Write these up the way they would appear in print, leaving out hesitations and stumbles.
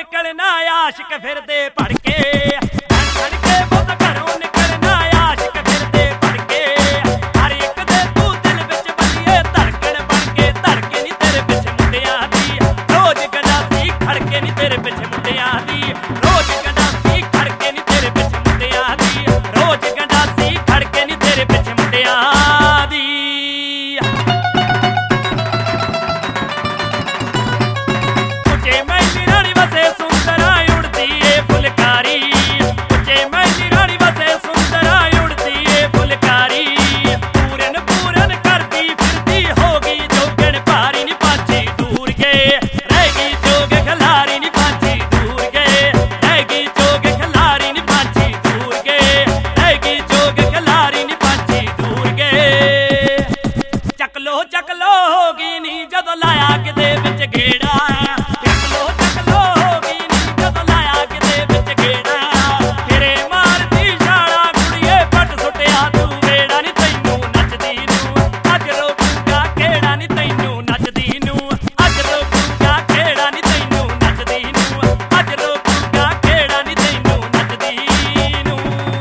ਨਿਕਲਣਾ ਆਸ਼ਿਕ ਫਿਰਦੇ ਭੜਕੇ ਛੜਕੇ ਬਹੁਤ ਘਰੋਂ ਨਿਕਲਣਾ ਆਸ਼ਿਕ ਫਿਰਦੇ ਭੜਕੇ ਹਰ ਇੱਕ ਦੇ ਤੂੰ ਦਿਲ ਵਿੱਚ ਬੱਲੀਏ ਧੜਕਣ ਬਣ ਕੇ ਧੜਕੇ ਨੀ ਤੇਰੇ ਪਿੱਛੇ ਮੁੰਡਿਆਂ ਦੀ ਰੋਜ਼ ਗੰਡਾਸੀ ਖੜਕੇ ਨੀ ਤੇਰੇ ਪਿੱਛੇ ਮੁੰਡਿਆਂ ਦੀ ਰੋਜ਼ ਗੰਡਾਸੀ ਖੜਕੇ ਨੀ ਤੇਰੇ ਪਿੱਛੇ ਮੁੰਡਿਆਂ ਦੀ ਰੋਜ਼ ਗੰਡਾਸੀ ਖੜਕੇ ਨੀ ਤੇਰੇ ਪਿੱਛੇ ਮੁੰਡਿਆਂ ਦੀ ਉੱਚੇ ਮਹਿਲੀ ਰਾਣੀ ਵਸੇ ਸੁੰਦਰਾ ਉੜਦੀ ਏ ਫੁਲਕਾਰੀ ਉੱਚੇ ਮਹਿਲੀ ਰਾਣੀ ਵਸੇ ਸੁੰਦਰਾ ਉੜਦੀ ਏ ਫੁਲਕਾਰੀ ਪੂਰਨ ਪੂਰਨ ਕਰਦੀ ਫਿਰਦੀ ਹੋ ਗਈ ਜੋਗਣ ਭਾਰੀ ਨੀ ਪਾਛੀ ਦੂਰ ਗਏ ਰਹਿ ਗਈ ਜੋਗ ਖਲਾਰੀ ਨੀ ਪਾਛੀ ਦੂਰ ਗਏ ਰਹਿ ਗਈ ਜੋਗ ਖਲਾਰੀ ਨੀ ਪਾਛੀ ਦੂਰ ਗਏ ਰਹਿ ਗਈ ਜੋਗ ਖਲਾਰੀ ਨੀ ਪਾਛੀ ਦੂਰ ਗਏ ਚੱਕ ਲੋ ਹੋ ਗਈ ਨੀ ਜਦੋਂ ਲਾਇਆ ਕਿਤੇ ਵਿੱਚ ਗੇੜਾ ਚੱਕ ਲੋ ਹੋ ਗਈ ਨੀ ਜਦੋਂ ਲਾਇਆ ਕਿਤੇ ਵਿੱਚ ਗੇੜਾ ਤੇਰੇ ਮਾਰਦੀ ਛਾਲਾ ਕੁੜੀਏ ਪੱਟ ਸੁੱਟਿਆ ਤੂੰ ਵੇੜਾ ਨੀ ਤੈਨੂੰ ਨੱਚਦੀ ਨੂੰ ਅੱਜ ਰੋਕੂਗਾ ਕਿਹੜਾ ਨੀ ਤੈਨੂੰ ਨੱਚਦੀ ਨੂੰ ਅੱਜ ਰੋਕੂਗਾ ਕਿਹੜਾ ਨੀ ਤੈਨੂੰ ਨੱਚਦੀ ਨੂੰ ਅੱਜ ਰੋਕੂਗਾ ਕਿਹੜਾ ਨੀ ਤੈਨੂੰ ਨੱਚਦੀ ਨੂੰ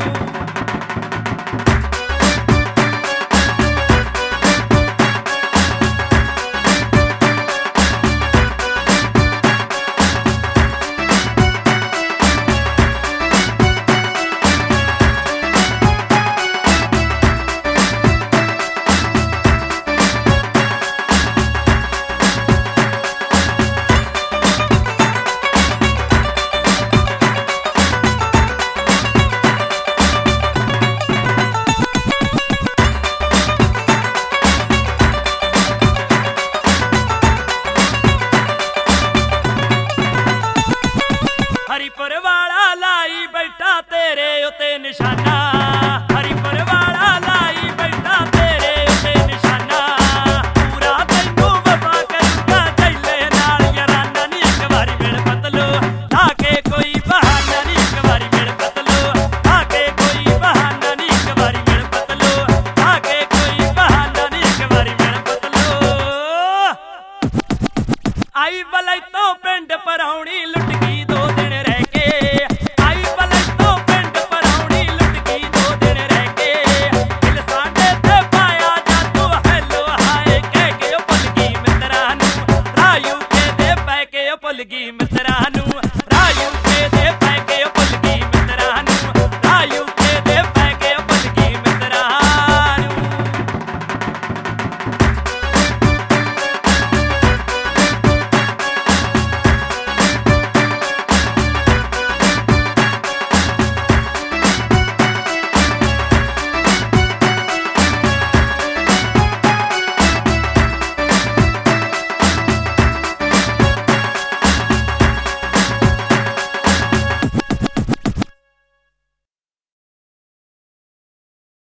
ਹਰੀਪੁਰ ਵਾਲਾ ਲਾਈ ਬੈਠਾ ਤੇਰੇ ਉੱਤੇ ਨਿਸ਼ਾਨਾ ਹਰੀਪੁਰ ਵਾਲਾ ਲਾਈ ਬੈਠਾ ਤੇਰੇ ਉੱਤੇ ਨਿਸ਼ਾਨਾ ਪੂਰਾ ਤੈਨੂੰ ਵਫਾ ਕਰੂੰਗਾ ਜੈਲੇ ਨਾਲ ਯਾਰਾਨਾ ਨੀ ਇੱਕ ਵਾਰੀ ਮਿਲ ਬਦਲੋ ਲਾ ਕੇ ਕੋਈ ਬਹਾਨਾ ਨੀ ਇੱਕ ਵਾਰੀ ਮਿਲ ਬਦਲੋ ਲਾ ਕੇ ਕੋਈ ਬਹਾਨਾ ਨੀ ਇੱਕ ਵਾਰੀ ਮਿਲ ਬਦਲੋ ਲਾ ਕੇ ਕੋਈ ਬਹਾਨਾ ਨੀ ਇੱਕ ਵਾਰੀ ਮਿਲ ਬਦਲੋ ਆਈ ਬਲੇ ਤੋਂ ਪਿੰਡ ਪਰਾਉਣੀ ਲੁੱਟ ਗਈ 2 ਦਿਨ ਰਹਿ ਕੇ ਆਈ ਬਲੇ ਤੋਂ ਪਿੰਡ ਪਰਾਉਣੀ ਲੁੱਟ ਗਈ 2 ਦਿਨ ਰਹਿ ਕੇ ਦਿਲ ਸਾਡੇ ਤੇ ਪਾਇਆ ਜਾਦੂ ਹੈਲੋ ਹਾਏ ਕਹਿ ਕੇ ਉਹ ਭੁੱਲ ਗਈ ਮਿੱਤਰਾਂ ਨੂੰ ਰਾਹ ਯੂਕੇ ਦੇ ਪੈ ਕੇ ਉਹ ਭੁੱਲ ਗਈ ਮਿੱਤਰਾਂ